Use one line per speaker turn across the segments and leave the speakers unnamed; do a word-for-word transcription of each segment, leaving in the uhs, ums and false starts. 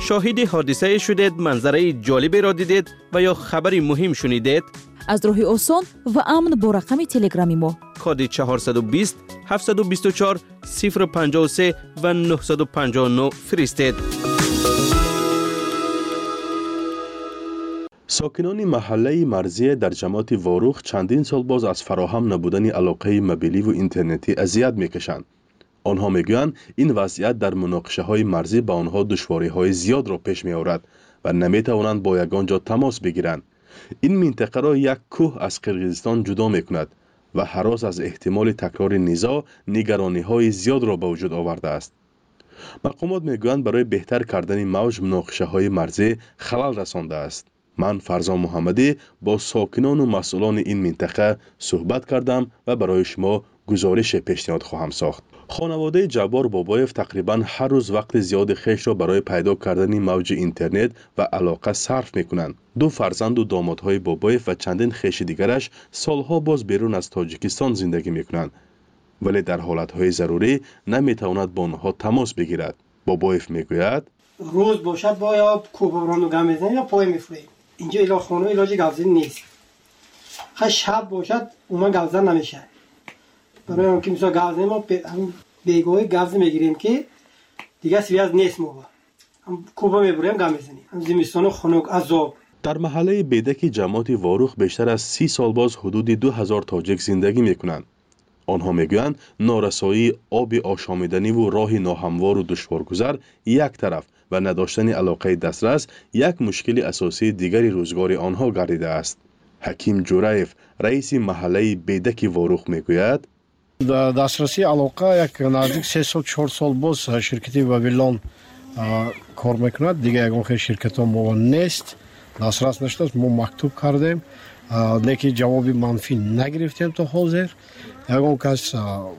شاهد حادثه شدید، منظره جالبی را دیدید و یا خبری مهم شنیدید؟
از راهی آسان و امن با رقم تلگرامی ما
کد چهارصد و بیست هفتصد و بیست و چهار صفر پنجاه و سه و نهصد و پنجاه و نه فرستید.
ساکنان محله مرزی در جماعت واروخ چندین سال باز از فراهم نبودن علاقه موبیلی و اینترنتی اذیت میکشند. آنها میگویند این وضعیت در مناقشه های مرزی به آنها دشواری های زیاد را پیش می آورد و نمیتوانند با یگان جا تماس بگیرند. این منطقه را یک کوه از قرقیزستان جدا میکند و هراس از احتمال تکرار نزاع نگرانی های زیاد را به وجود آورده است. مقامات میگویند برای بهتر کردن موج مناقشه های مرزی خلل رسانده است. من فرزان محمدی با ساکنان و مسئولان این منطقه صحبت کردم و برای شما گزارش پیشنهاد خواهم ساخت. خانواده جبار بابایف تقریبا هر روز وقت زیاد خیش را برای پیدا کردن موج اینترنت و علاقه صرف میکنند. دو فرزند و دامادهای بابایف و چندین خیش دیگرش سالها باز بیرون از تاجیکستان زندگی میکنند، ولی در حالتهای ضروری نمیتواند با آنها تماس بگیرد. بابایف میگوید
روز باشد با یا کوبران و گم بزنیم یا پای میفریم. اینجا الا خانه علاج گوزن نیست. خب شب باشد اون گوزن نمیشه. برای اون که مثلا گوزن ما بیگاه گوزن میگیریم که دیگه سویاز نیست ما. هم کوبا میبریم گم بزنیم. هم زمستان خنک عذاب.
در محله بیدک جماعت واروخ بیشتر از سی سال باز حدود دو هزار تاجیک زندگی میکنند. آنها میگویند نارسایی آب آشامیدنی و راه ناهموار و دشوارگذر یک طرف و نداشتن علاقه دسترس یک مشکل اساسی دیگری روزگار آنها گردیده است. حکیم جورایف رئیس محله بیدک واروخ میگوید
دسترسی علاقه یک نزدیک سه سال چهار سال باز شرکتی وابیلون کار میکند. دیگه یگان خیلی شرکت ها ما نیست، دسترس نشده. ما مکتوب کردیم لیکن جوابی منفی نگرفتیم تا حاضر. یگان کس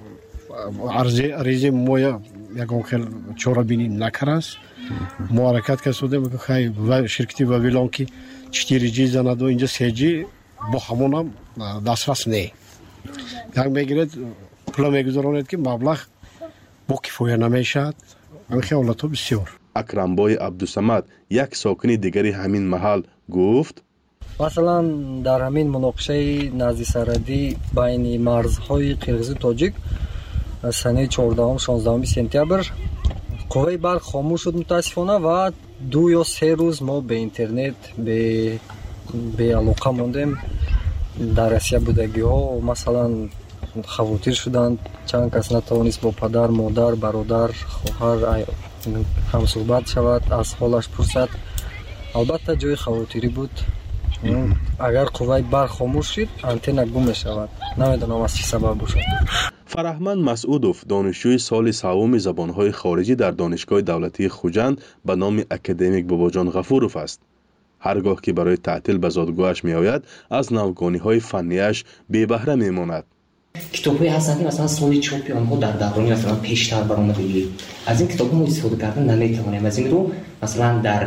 عرضی ما یگان خیلی چورا بینی نکرد. ما حرکت کردیم که خیلی شرکتی وابیلون که چهار جی زند و اینجا سه جی با همون هم دسترس نه. یک میگیرد پول میگذارند که مبلغ با کفایه نمیشد. این خیالات بسیار.
اکرمبای عبدالصمد یک ساکن دیگری همین محل گفت
مثلا در همین مناقشه نزدیک سرحدی بین مرزهای قرقیز و تاجیک سنه چهاردهم شانزدهم سپتامبر قوه برق خاموش شد متاسفانه و دو یا سه روز ما به اینترنت به به علاقه موندیم. در اسیا بودگی ها مثلا خواتیر شدند، چند کس نتوانست با پدر، مادر، برادر، خواهر هم صحبت شود، از حالش پرسد. البته جای خواتیری بود. اگر قوه برق خاموش شد آنتن گم می شود. نمیدونم از چه سبب باشد.
فرهمند مسعودوف دانشجوی سال سوم زبانهای خارجی در دانشگاه دولتی خوجند به نام اکادمیک باباجان غفوروف است. هرگاه که برای تعطیل به زادگاهش می آید از نوگانی‌های فنیش بی بهره می ماند.
کتاب‌های هستند که مثلا سال چاپی آنها در دوران مثلا پیشتر برآمده. از این کتاب‌ها ما استفاده کردن نمی‌توانیم. از این رو مثلا در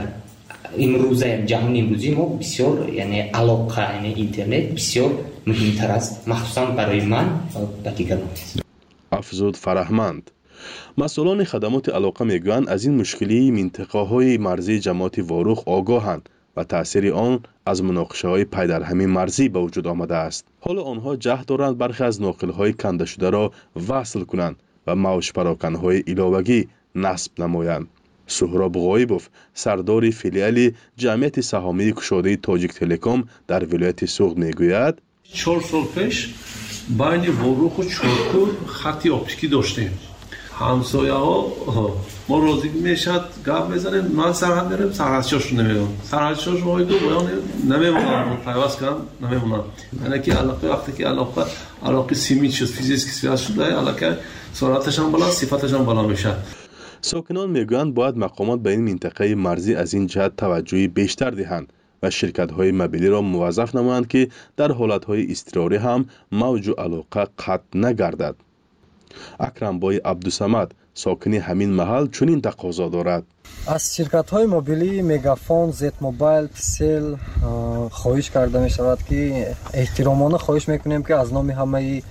امروزه جهان امروزی ما بسیار یعنی علاقه یعنی اینترنت بسیار مهمتر است، مخصوصا برای من و دیگران.
افزود فرهمند. مسئولان خدمات علاقه میگویند از این مشکلی منطقه‌های مرزی جماعت واروخ آگاهند و تأثیر آن از مناقشه‌های پی در همین مرزی به وجود آمده است. حالا آنها جهد دارند برخی از ناقل‌های کنده شده را وصل کنند و موج پراکن‌های ایلاوگی نصب نمایند. سهراب غایبوف سردار فیلیال جمعیت سهامی گشاده تاجیک تلکام در ولایت سوغد میگوید
چهار سال پیش بین واروخ و چارکور خطی اپتیکی داشتیم. همسایه ها ما راضی میشد گپ بزنیم، ما سرحد میریم سرحدشاش نمیمون سرحدشاش وای دو بیان نمیمونن پیوست کردن نمیمونن. یعنی که علاقه وقتی که علاقه علاقه سیمی شد فیزیکی سیاست شده علاقه سرعتش هم بالا صفتش هم بالا میشه.
ساکنان میگویند باید مقامات به این منطقه مرزی از این جهت توجهی بیشتر دهند و شرکت‌های موبیلی را موظف نمایند که در حالت‌های اضطراری هم موج و علاقه قطع نگردد. اکرمبای عبدالصمد ساکن همین محل چنین تقاضا دارد.
از شرکت‌های موبیلی مگافون، زد موبایل، تسل خواهش کرده می شود که احترامانه خواهش میکنیم که از نام همه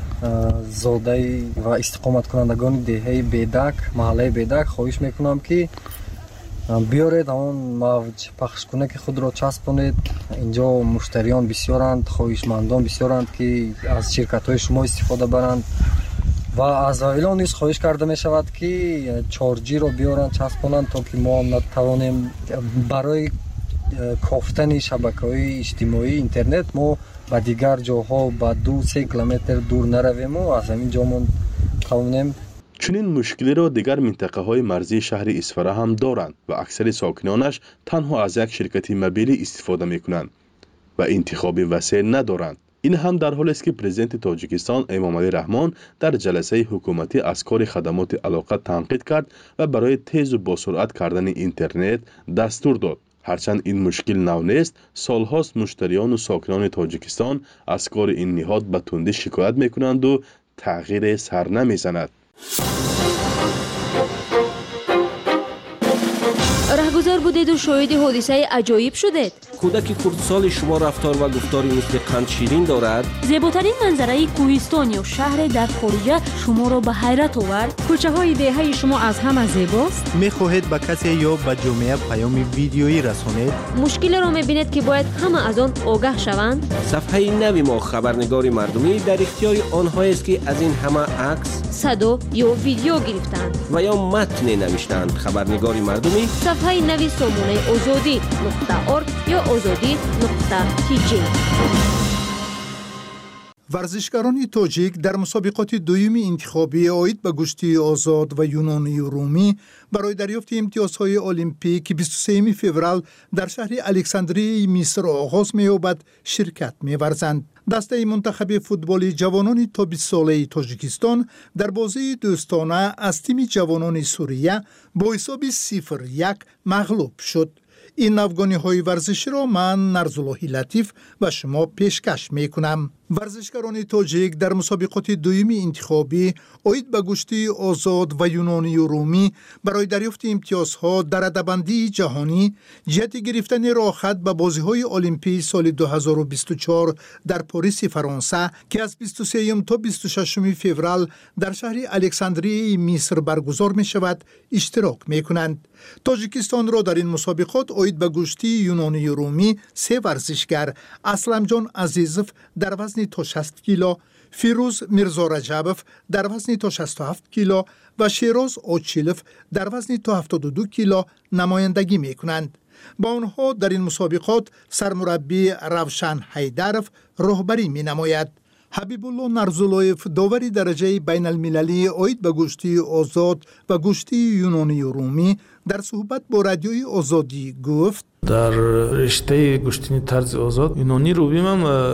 زاده و استقامت کنندگان دهه بیدک، محله بیدک خواهش میکنم که بیارید اون موج پخشکنک خود را چسبانید. اینجا مشتریان بسیارند، خواهشمندان بسیارند که از شرکت های شما استفاده برند و از اویلان نیز خواهش کرده می شود که چارجی را بیارند چسبانند تا که ما نتوانیم برای کافتن شبکه های اجتماعی اینترنت ما به دیگر جاها به دو سه کیلومتر دور نرویم و از همین جامون توانیم.
چنین مشکلی را دیگر منطقه های مرزی شهر اسفره هم دارند و اکثر ساکنانش تنها از یک شرکت موبیلی استفاده می کنند و انتخاب وسیع ندارند. این هم در حالی است که پرزیدنت تاجیکستان امامعلی رحمان در جلسه حکومتی از کار خدمات علاقه تنقید کرد و برای تیز و با سرعت کردن اینترنت دستور داد. هرچند این مشکل نو نیست، سالهاست مشتریان و ساکنان تاجیکستان از کار این نهاد به تندی شکایت می کنند و تغییر سر نمی زند.
رهگذر بودید و شاهد حادثه عجایب شدید.
کودک کردسال شما رفتار و گفتاری مثل قند شیرین دارد.
زیباترین منظره کوهستان یا شهر در خارج شما را به حیرت آورد.
کوچه های دهه شما از همه زیباست.
میخواهید به کسی یا به جامعه پیام ویدیویی رسانید.
مشکل را میبینید که باید همه از آن آگاه شوند.
صفحه نوی ما خبرنگار مردمی در اختیار آنهایی است که از این همه عکس،
صدا یا ویدیو گرفتند
و یا متن نوشتند. خبرنگار مردمی
صفحه نوی سامانه آزادی نقطه ارگ یا آزادی نقطه تی جی.
ورزشکاران تاجیک در مسابقات دوم انتخابی عاید به گشتی آزاد و یونانی و رومی برای دریافت امتیازهای المپیک بیست و سوم فوریه در شهر الکساندریه مصر آغاز می‌یابد شرکت می‌ورزند. دسته منتخب فوتبال جوانان تا بیست ساله تاجیکستان در بازی دوستانه از تیم جوانان سوریه با حساب صفر یک مغلوب شد. این افغانی های ورزشی را من نرزاللهی لطیف و شما پیشکش می کنم. ورزشکاران تاجیک در مسابقات دوم انتخابی عاید به گشتی آزاد و یونانی و رومی برای دریافت امتیازها در رده‌بندی جهانی جهت گرفتن راه خط به بازی‌های المپیک سال دو هزار و بیست و چهار در پاریس فرانسه که از بیست و سوم تا بیست و ششم فوریه در شهر الکساندریه مصر برگزار می شود اشتراک می کنند. تاجیکستان را در این مسابقات عاید به گشتی یونانی و رومی سه ورزشگر اسلم جان عزیزوف در وزن تا شصت کیلو، فیروز میرزا رجبوف در وزن تا شصت و هفت کیلو و شیراز اوچیلوف در وزن تا هفتاد و دو کیلو نمایندگی می کنند. با آنها در این مسابقات سرمربی روشن حیدروف راهبری می نماید. حبیب الله نرزاللهیف داوری درجه بین المللی عاید به گشتی آزاد و گشتی یونانی و رومی در صحبت با رادیوی آزادی گفت
در رشته گشتنی طرز آزاد یونانی رومی هم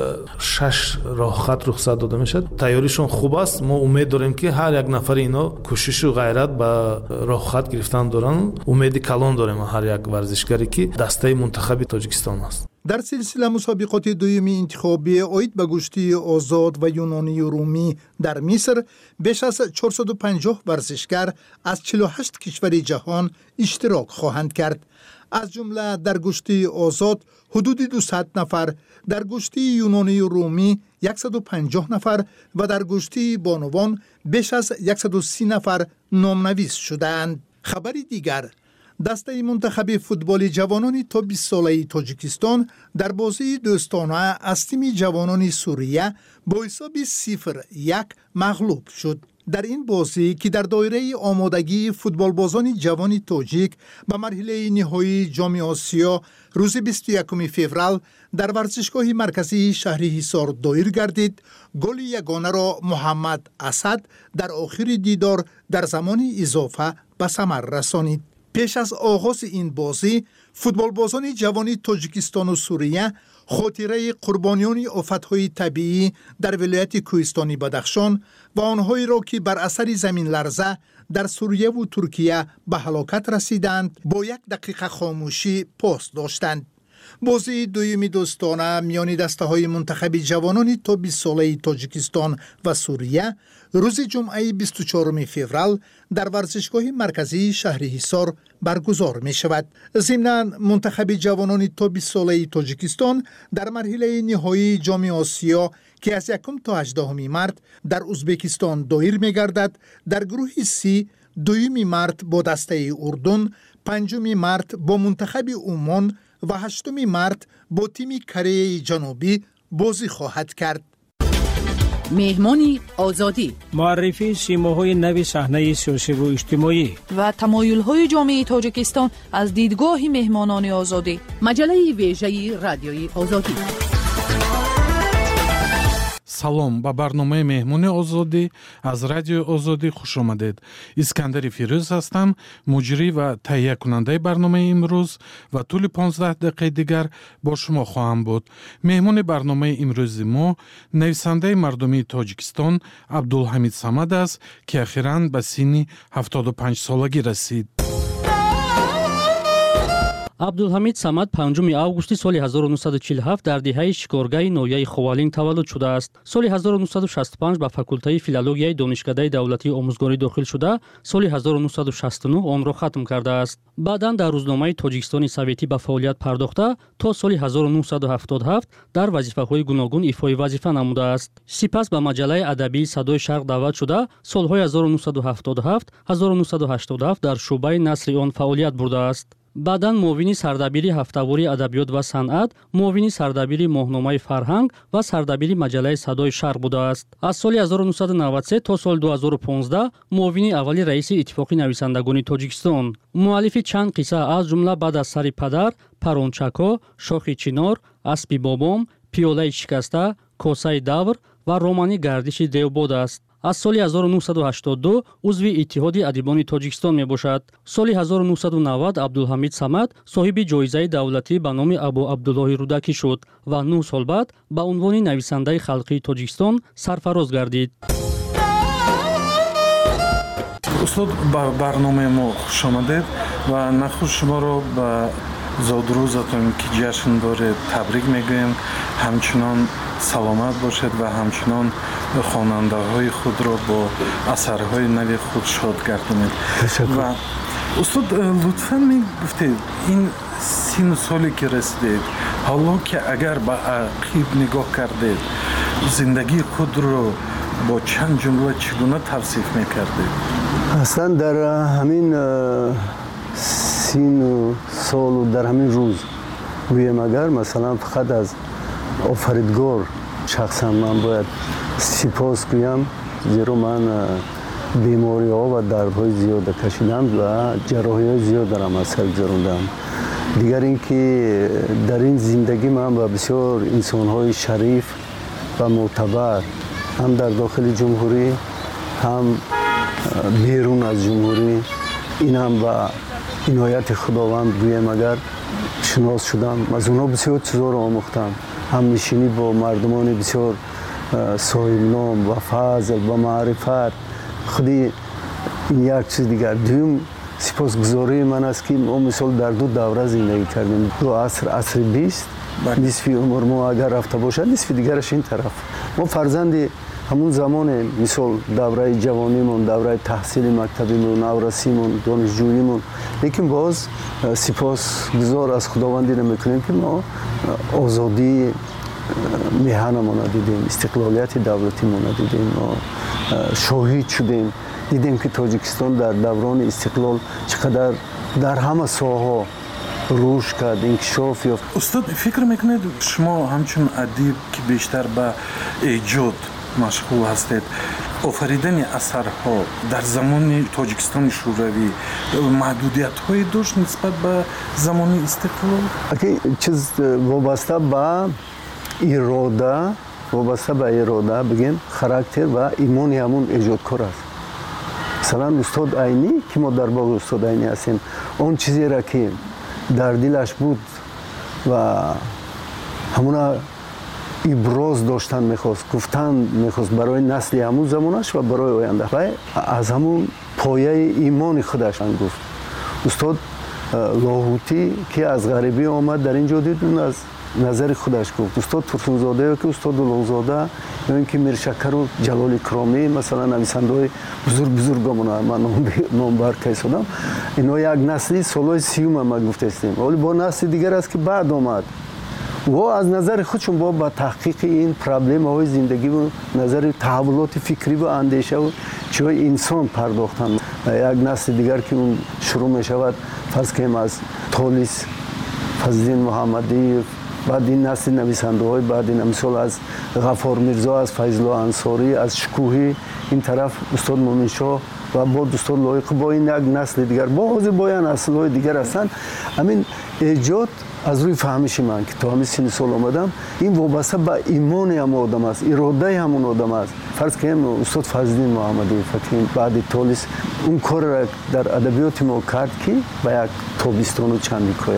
شش راه خط رخصت داده میشد. تیاریشون خوب است. ما امید داریم که هر یک نفر اینا کوشش و غیرت به راه خط گرفتن دارن. امید کلان داریم هر یک ورزشکاری که دسته منتخب تاجیکستان است.
در سلسله مسابقات دوم انتخابی عاید به گشتی آزاد و یونانی و رومی در مصر بیش از چهارصد و پنجاه ورزشکار از چهل و هشت کشور جهان اشتراک خواهند کرد. از جمله در گشتی آزاد حدود دویست نفر، در گشتی یونانی و رومی صد و پنجاه نفر و در گشتی بانوان بیش از صد و سی نفر نامنویس شدند. خبری دیگر، دسته منتخب فوتبال جوانان تا بیست ساله تاجیکستان در بازی دوستانه از تیم جوانان سوریه با حساب صفر یک مغلوب شد. در این بازی که در دایره آمادگی فوتبال بازان جوان تاجیک به مرحله نهایی جام آسیا روز بیست و یکم فوریه در ورزشگاه مرکزی شهر حصار دایر گردید، گل یگانه را محمد اسد در آخر دیدار در زمان اضافه به ثمر رسانید. پیش از آغاز این بازی فوتبال بازان جوان تاجیکستان و سوریه خاطره قربانیان آفت‌های طبیعی در ولایت کوهستانی بدخشان و آنهایی را که بر اثر زمین لرزه در سوریه و ترکیه به هلاکت رسیدند با یک دقیقه خاموشی پاس داشتند. بازی دومی دوستانه میان دسته های منتخب جوانان تا بیست ساله تاجیکستان و سوریه روز جمعه بیست و چهارم فوریه در ورزشگاه مرکزی شهر حصار برگزار می شود. ضمناً منتخب جوانان تا بیست ساله تاجیکستان در مرحله نهایی جام آسیا که از یکم تا هجدهم مارس در ازبکستان دایر می گردد، در گروه سی دویمی مارس با دسته اردن، پنجم مارت با منتخب عمان و هشتم مارت با تیم کره جنوبی بازی خواهد کرد.
مهمانی آزادی،
معرفی سیماهای نو صحنه سیاسی و اجتماعی
و تمایل‌های جامعه تاجیکستان از دیدگاه مهمانان آزادی. مجله ویژه رادیوی آزادی.
салом ба барномаи меҳмони озодӣ аз радиои озодӣ хуш омадед. искандари фирӯз ҳастам, муҷрӣ ва таҳиякунандаи барномаи имрӯз ва тӯли понздаҳ дақиқаи дигар бо шумо хоҳам буд. меҳмони барномаи имрӯзи мо нависандаи мардумии тоҷикистон абдулҳамид самад аст, ки ахиран ба синни ҳафтоду панҷсолагӣ расид.
абдулҳамид самад панҷуми августи соли ҳазору нуҳсаду чилу ҳафт дар деҳаи шикоргаҳи ноҳияи ховалин таваллуд шудааст. соли ҳазору нуҳсаду шасту панҷ ба факултаи филологияи донишкадаи давлатии омӯзгорӣ дохил шуда, соли ҳазору нуҳсаду шасту нӯҳ онро хатм кардааст. баъдан дар рӯзномаи Тоҷикистони Советӣ ба фаъолият пардохта, то соли ҳазору нуҳсаду ҳафтоду ҳафт дар вазифаҳои гуногун ифои вазифа намудааст. сипас ба маҷалаи адабии Садои Шарқ даъват шуда, солҳои ҳазору нуҳсаду ҳафтоду ҳафт - ҳазору нуҳсаду ҳаштоду ҳафт дар шуъбаи насри он фаъолият бурдааст. баъдан муовини сардабири ҳафтавори адабиёт ва санъат, муовини сардабири моҳномаи фарҳанг ва сардабири маҷалаи Садои Шарқ будааст. аз соли ҳазору нуҳсаду навадцать се то соли ду ҳазору понздаҳ муовини аввали раиси Иттифоқи нависандагони Тоҷикистон. муаллифи чанд қисса аз ҷумла баъд аз сари падар, Парончако, Шохи чинор, Аспи бобом, Пиёлаи шикаста, Косаи давр ва романи Гардиши девбод аст. аз соли ҳазору нуҳсаду ҳаштоду ду узви Иттиҳоди адибони Тоҷикистон мебошад. соли ҳазору нуҳсаду навад Абдулҳамид Самад соҳиби ҷоизаи давлатӣ ба номи Абу Абдуллоҳи Рудакӣ шуд ва нӯҳ сол баъд ба унвони нависандаи халқии Тоҷикистон сарфароз гардид.
устод, ба барномаи мо хуш омадед ва нахуш шуморо ба зодрӯзатон ки ҷашн доред табрик мегӯем. ҳамчунон саломат бошед ва ҳамчунон хонандаҳои худро бо асарҳои нави худ шод гардонед. ва устод, лутфан мегуфтед ин сину соле ки расидед, ҳоло ки агар ба ақиб нигоҳ кардед, зиндагии худро бо чанд ҷумла чӣ гуна тавсиф мекардед?
аслан дар ҳамин сину солу дар ҳамин рӯз гӯем агар масалан фақат аз офаридгор шахсан ман бояд сипос гӯям, зеро ман бемориҳо ва дардҳои зиёда кашидам ва ҷарроҳиҳои зиёд дарам аз сар гузарондам. дигар ин ки дар ин зиндагӣ ман ба бисёр инсонҳои шариф ва мӯътабар ҳам дар дохили ҷумҳурӣ ҳам берун аз ҷумҳурӣ, инам ба инояти худованд гӯем агар шинос шудам. аз онҳо бисёр чизҳоро омӯхтам, ҳамнишинӣ бо мардумони бисёр соҳибном ва фазл ва маърифат. худи ин як чиз дигар. дуюм сипосгузории ман аст ки мо мисол дар ду давра зиндагӣ кардем. ду аср, асри бист, нисфи умр мо агар рафта бошад, нисфи дигараш ин тараф. мо фарзанди ҳамун замоне, мисол давраи ҷавонимон, давраи таҳсили мактабимон, наврасимон, донишҷӯимон. лекин боз сипосгузор аз худовандӣ намекунем ки мо озодии меҳанамона дидем, истиқлолияти давлатимона дидем, мо шоҳид шудем, дидем ки Тоҷикистон дар даврони истиқлол чӣ қадар дар ҳама соҳаҳо рушд кард, инкишоф ёфт.
устод, фикр мекунед шумо ҳамчун адиб ки бештар ба эҷод машғул ҳастед, офаридани асарҳо дар замони Тоҷикистони шӯравӣ маҳдудиятҳое дошт нисбат ба замони истиқлол?
чиз вобаста ба ирода, вобаста ба ирода бигем характер ва имони ҳамун эҷодкор аст. масалан устод Айнӣ ки мо дар боғи устод Айнӣ ҳастем, он чизеро ки дар дилаш буд ва ҳамуна иброз доштан мехост, гуфтан мехост барои насли ҳамун замонаш ва барои оянда. ва аз ҳамун пояи имони худаш гуфт. устод Лоҳутӣ ки аз ғарибӣ омад дар ин ҷо дид, аз назари худаш гуфт. устод Турсунзодаё ки устод Улуғзода ё ин ки Миршакару Ҷалоли Кромӣ, масалан нависандаҳои бузург бузургомона ман номбар кайсодам, инҳо як насли солҳои сиюма ма гуфтастем. вале бо насли дигар аст ки баъд омад. во аз назари худшон бо ба таҳқиқи ин проблемаҳои зиндагиву назари таҳаввулоти фикриву андешаву чиҳои инсон пардохтанд. як насли дигар ки он шурӯъ мешавад فرض کنیم از تولیس فضلین محمدی، بعد این نسل نویسنده های بعد این مثال از غفار میرزا، از فیض‌الله انصاری، از شکوهی، این طرف استاد مومن شاه و با استاد لایق، با این یک نسل دیگر با حاضر با نسل های دیگر هستند. همین ایجاد از روی فهمش من که تا همین سن سال آمدم، این وابسته به ایمان هم آدم است، اراده همون آدم است. فرض کنیم استاد فضلین محمدی فتیم بعد تولیس اون کار را در ادبیات ما کرد که با یک تابستان و چندیکای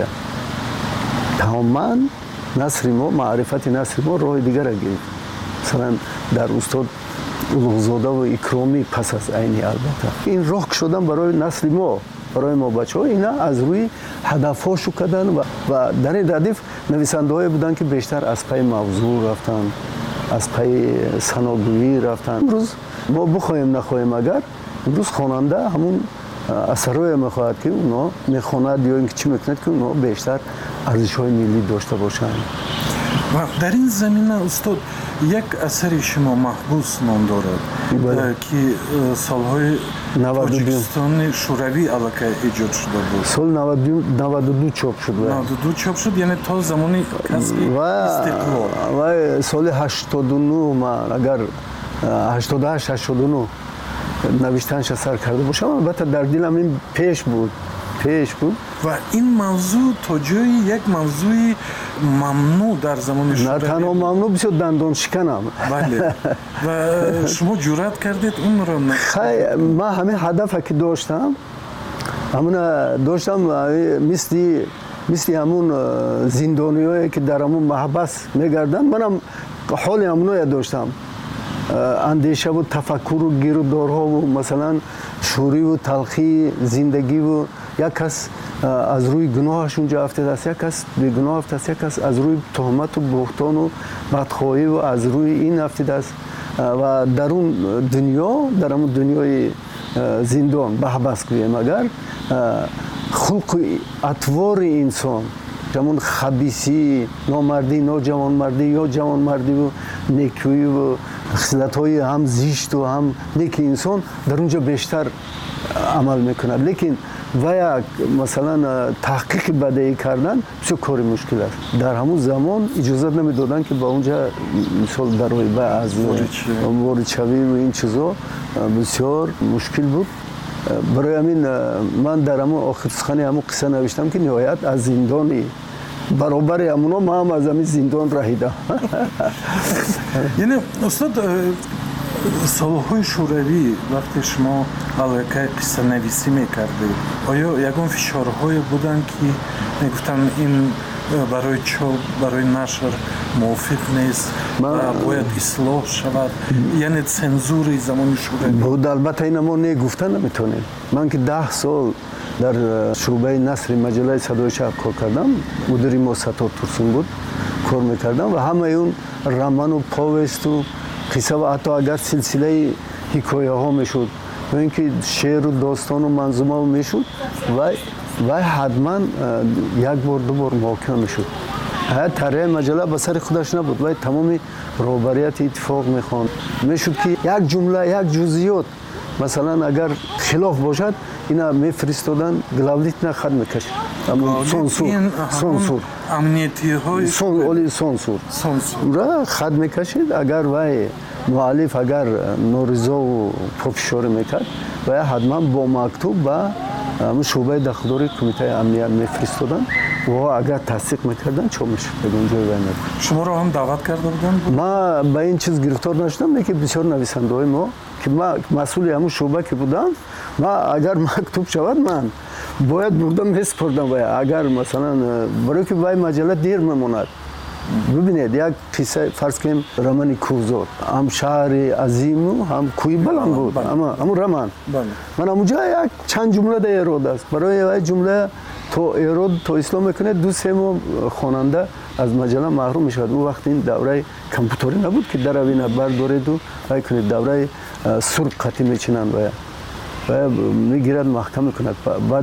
تماما نصر ما، معرفت نصر ما راه دیگر را گرفت. مثلا در استاد اولوغزاده و اکرامی پس از عینی البته این راه شدن برای نسل ما، برای ما بچه ها اینا از روی هدف هاشو کردن و, و در این ردیف نویسنده های بودن که بیشتر از پای موضوع رفتن، از پای سناگویی رفتن. امروز ما بخوایم نخوایم اگر امروز خواننده همون اثرهای میخواهد که اونا میخواند یا اینکه چی میکند که اونا بیشتر ارزش های ملی داشته باشند.
و در این زمینه استاد یک اثر شما محبوس نام دارد که سالهای تاجیکستان شوروی علاقه ایجاد شده بود.
سال نود و دو چاپ شد.
نود و دو چاپ شد، یعنی تا زمانی کسب استقلال.
و سال هشتاد و نه من اگر هشتاد و هشت هشتاد و نه نوشتنش سر کرده باشم، البته در دلم این پیش بود پیش بود
و این موضوع تا جایی یک موضوع ممنوع در زمان شوروی.
نه تنها ممنوع، بسیار دندان شکنم.
بله. و شما جرأت کردید اون رو نه؟
خیلی من همه هدفی که داشتم همون داشتم مثل مثل همون زندانیایی که در همون محبس میگردن، منم حال همونو داشتم. اندیشه و تفکر و گیرودارها و مثلا شوری و تلخی زندگی و یک کس از روی گناهش اونجا افتاده است، یک کس به گناه افتاده است، یک کس از روی تهمت و بهتان و بدخواهی و از روی این افتاده است و در اون دنیا، در اون دنیای زندان بحبس کنیم اگر خلق اطوار انسان، همون خبیثی، نامردی، ناجوانمردی یا جوانمردی و نیکی و خصلت‌های هم زشت و هم نیک انسان در اونجا بیشتر عمل میکند. لیکن و یک مثلا تحقیق بدیهی کردن بسیار کار مشکل است. در همون زمان اجازه نمیدادن که با اونجا مثال در روی از وارد شوی و این چیزا بسیار مشکل بود. برای همین من در همون آخر سخن همون قصه نوشتم که نهایت از زندانی برابر همونا ما هم از همین زندان رهیدم.
یعنی استاد سالهای شوروی وقتی شما علاقه قصه نویسی میکردید، آیا یکان فشارهای بودن که میگفتن این برای چاپ برای نشر موافق نیست و باید اصلاح شود، یعنی تنزور زمان شوروی
بود؟ البته این ما نگفتن نمیتونیم. من که ده سال در شعبه نثر مجله صدای شب کار کردم، مدیر ما ستاد ترسون بود کار میکردم و همه اون رمان و پاوست و قصه و حتی اگر سلسله حکایه ها میشد و اینکه شعر و داستان و منظومه میشد و و حتما یک بار دو بار محاکمه میشد. هر طرح مجله به سر خودش نبود و تمام رهبریت اتفاق میخواند. میشد که یک جمله یک جزئیات مثلا اگر خلاف باشد اینا میفرستادن گلاولیت نه خط میکشید. اما سانسور سانسور
امنیتی های
سون اولی سانسور را خط میکشید. اگر وای مؤلف اگر نورزا و پافشار میکرد و حتما با مکتوب با همون شعبه داخلداری کمیته امنیت میفرستادن و اگر تصدیق میکردن چه میشد به اونجا وینر.
شما رو هم دعوت کرده بودن؟
ما به این چیز گرفتار نشدم که بسیار نویسنده های ما که ما مسئول همون شعبه که بودم، ما اگر مکتوب شود من باید بردم میسپردم و اگر مثلا برای که وای مجله دیر میموند. ببینید یک قصه فرض کنیم رمان کوزاد هم شهر عظیم و هم کوی بلند بود، اما همون رمان من اونجا یک چند جمله در ایراد است. برای یک جمله تو ایراد تو اسلام میکنه دو سه ماه خواننده از مجله محروم میشد. اون وقت این دوره کامپیوتری نبود که در اوینه بردارید و وای کنید دوره سرخ خطی میچینند و و میگیرد محکم میکند بعد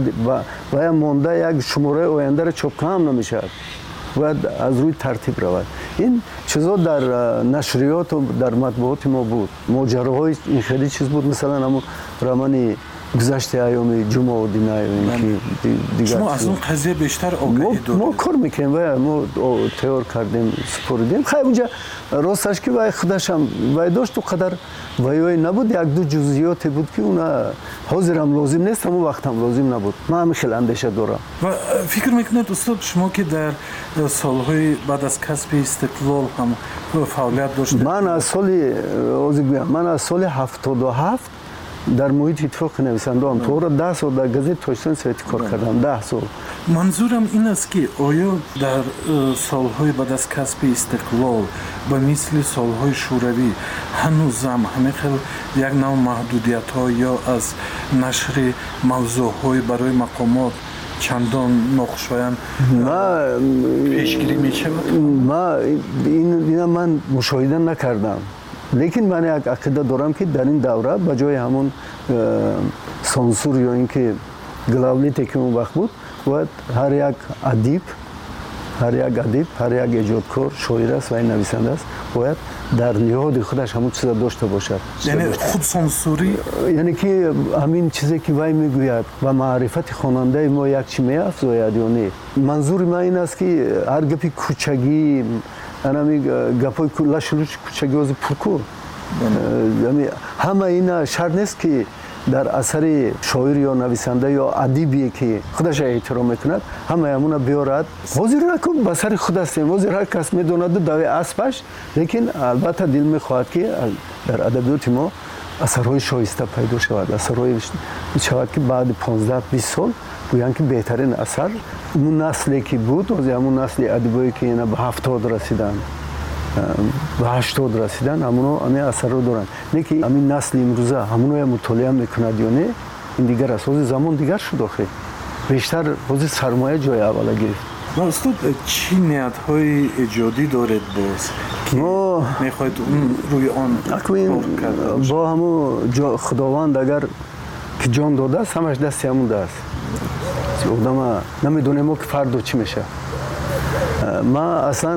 و مونده یک شماره آینده را چاپ هم نمیشد و از روی ترتیب رود. این چیزا در نشریات و در مطبوعات ما بود. ماجراهای این خیلی چیز بود. مثلا همون رمان گذشته ایام جمعه و دینای اینکه دیگه
شما از اون قضیه بیشتر آگاهی دارید.
ما کار میکنیم و ما تئور کردیم سپردیم. خیلی اونجا راستش که وای خودش هم وای داشت تو قدر وای نبود، یک دو جزئیاتی بود که اونا حاضرم لازم نیست، اما وقتم لازم نبود. من هم خیلی اندیشه دارم.
و فکر میکنید استاد شما که در سالهای بعد از کسب استقلال هم فعالیت داشتید؟
من از سال من از سال هفتاد و هفت در محیط اتفاق نویسنده هم تو را ده سال در گزیت تاجستان سویتی کار کردم. ده سال.
منظورم این است که آیا در سالهای بعد از کسب استقلال به مثل سالهای شوروی هنوزم همه خیل یک نوع محدودیت ها یا از نشر موضوع های برای مقامات چندان ناخوشایند پیشگیری می شود؟
ما این من مشاهده نکردم، لیکن من یک عقیده دارم که در این دوره به جای همون سانسور یا اینکه گلاولیتی که اون وقت بود باید هر یک ادیب هر یک ادیب هر یک ایجادکار شاعر است و این نویسنده است باید در نهاد خودش همون چیزا داشته باشد.
یعنی خود سانسوری،
یعنی که همین چیزی که وای میگوید و معرفت خواننده ما یک چی میافزاید یا نه. منظور من این است که هر گپی کوچگی انا می گپای لاشلوش کوچگی از پرکو یعنی همه اینا شرط نیست که در اثر شاعر یا نویسنده یا ادیبی که خودش احترام میکند همه همونا بیارد. حاضر نکن به سر خود است، حاضر هر کس میدوند دوی اسبش، لیکن البته دل میخواهد که در ادبیات ما اثرهای شایسته پیدا شود، اثرهای شود که بعد پانزده بیست سال گویان که بهترین اثر اون نسلی که بود از همون نسل ادیبایی که اینا به هفتاد رسیدن به هشتاد رسیدن همونو همین اثر رو دارن. نه که همین نسل امروزه همونو مطالعه میکند یا نه این دیگر است. از زمان دیگر شد آخه بیشتر از سرمایه جای اول گرفت.
ما استاد چی نیت‌های ایجادی دارید باز که
ما
میخواید روی آن
با همون خداوند اگر که جان داده است همش دست همون است. آدم نمیدونه ما که فردا چی میشه. ما اصلا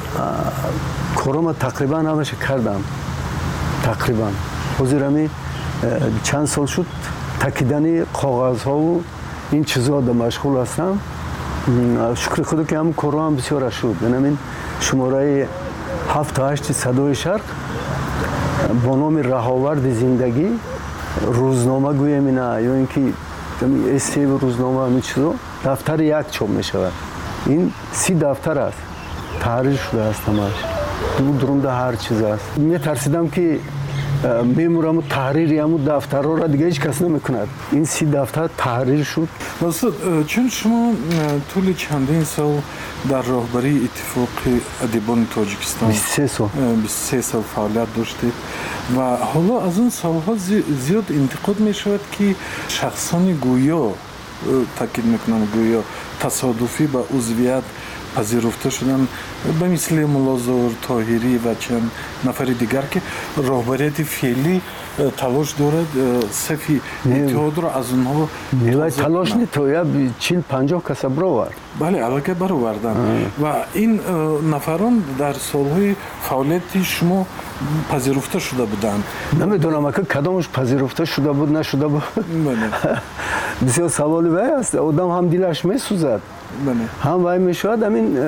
کارم تقریبا همش کردم تقریبا حضور همی چند سال شد تکیدن کاغذ ها و این چیزها در مشغول هستم. شکر خدا که هم کارم هم بسیار شد. این شماره هفت هشت صدای شرق با نام رهاورد زندگی روزنامه گویم اینا یا اینکه استی و روزنامه همین چیزا دفتر یک چاپ می شود. این سی دفتر است تحریر شده است همش دو درونده هر چیز است. می ترسیدم که میمورم تحریری همون دفترها را دیگه هیچ کس نمیکند. این سی دفتر تحریر شد.
استاد چون شما طول چندین سال در راهبری اتفاق ادیبان تاجیکستان
بیست و سه سال
بیست و سه سال فعالیت داشتید و حالا از اون سالها زیاد انتقاد می شود که شخصان گویا تاکید میکنم گویا تصادفی به عضویت پذیرفته شدن به مثل ملازور طاهری و چند نفر دیگر که راهبریت فعلی تلاش دارد صفی اتحاد را از اونها
نه تلاش نه تو یا چهل پنجاه کس برآورد.
بله البته برآوردن و این نفران در سالهای فعالیت شما پذیرفته شده بودند.
نمیدونم که کدامش پذیرفته شده بود نشده بود. بسیار سوالی وای است. آدم هم دلش میسوزد هم وای میشود. همین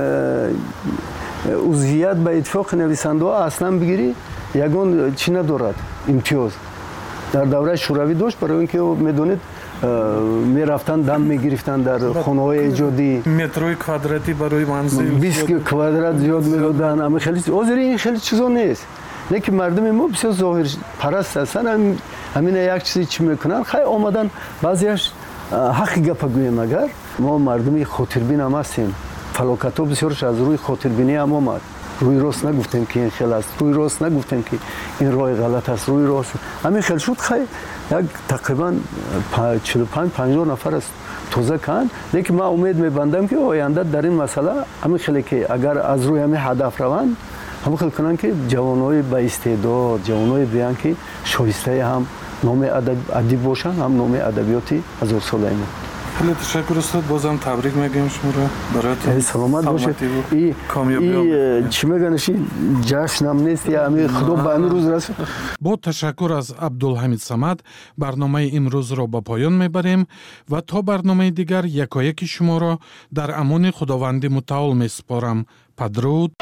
عضویت به اتفاق نویسنده ها اصلا بگیری یگان چی ندارد امتیاز در دوره شوروی داشت برای اینکه میدونید میرفتن دم میگرفتن در خانه های ایجادی
متروی کوادراتی برای منزل
بیست کوادرات زیاد میدادن. اما خیلی حاضر این خیلی چیزا نیست. لیکن مردم ما بسیار ظاهر پرست هستن. همین یک چیزی چی میکنن خیلی آمدن بعضیش حقی گپ گویم. اگر ما مردمی خاطربین هم هستیم فلاکت ها بسیارش از روی خاطربینی هم آمد. روی راست نگفتیم که این خیلی است، روی راست نگفتیم که این راه غلط است، روی راست همین خیلی شد. خیلی یک تقریبا چهل و پنج پنجاه نفر است توزه کن. لیکن من امید میبندم که آینده در این مسئله همین خیلی که اگر از روی همین هدف روند همین خیلی کنن که جوانای با استعداد جوانای بیان که شایسته هم نام ادب باشن هم نام ادبیاتی هزار ساله ما.
خیلی تشکر استاد، بازم تبریک میگم شما رو براتون.
سلامت باشید. این کامیابی چی میگنشی جشنم نیست یا می خدا به امروز رسید.
با تشکر از عبدالحمید صمد برنامه امروز را به پایان میبریم و تا برنامه دیگر یکایک شما را در امان خداوند متعال میسپارم. بدرود.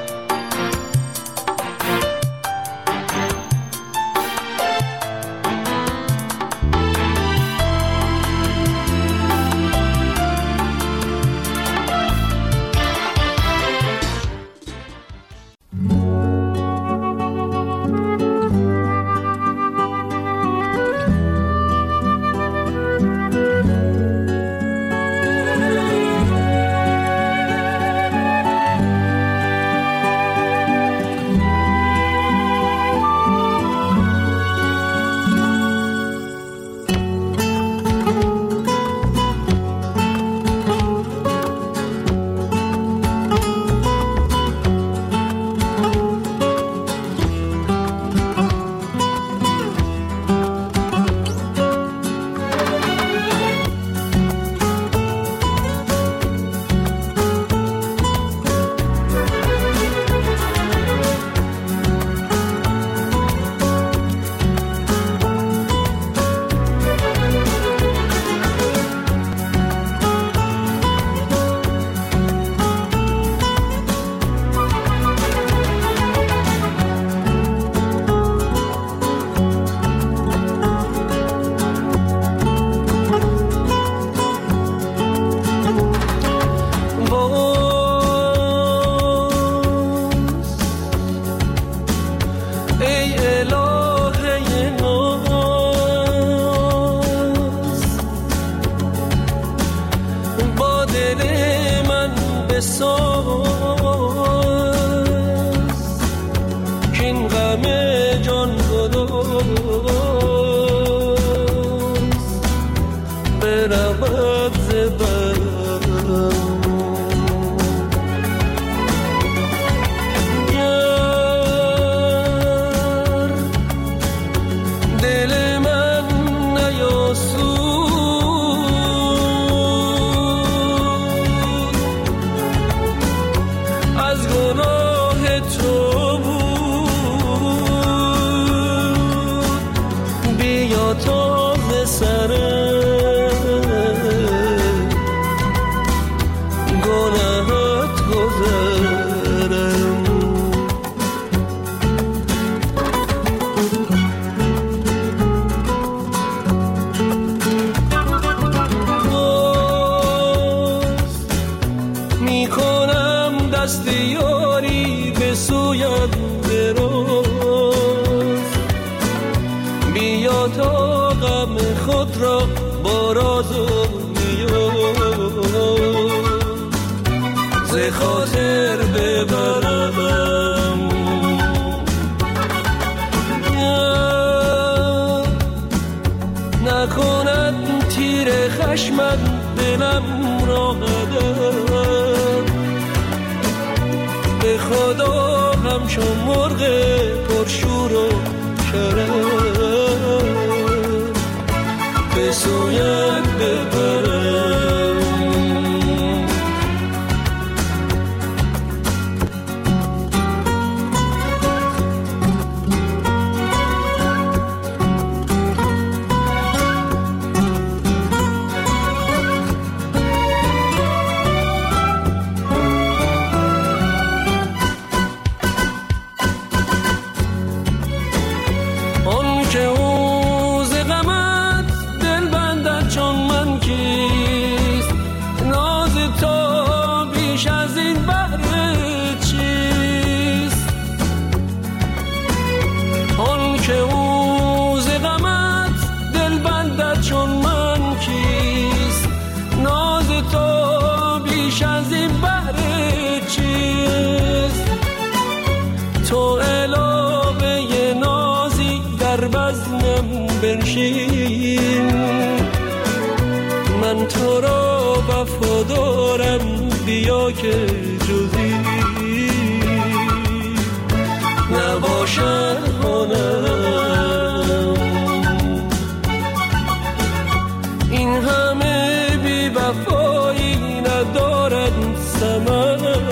من تو را وفادارم، بیا که جزی نباشد هنرم. این همه بی ثمر.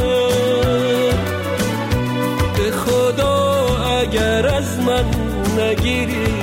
به خدا اگر از من نگیری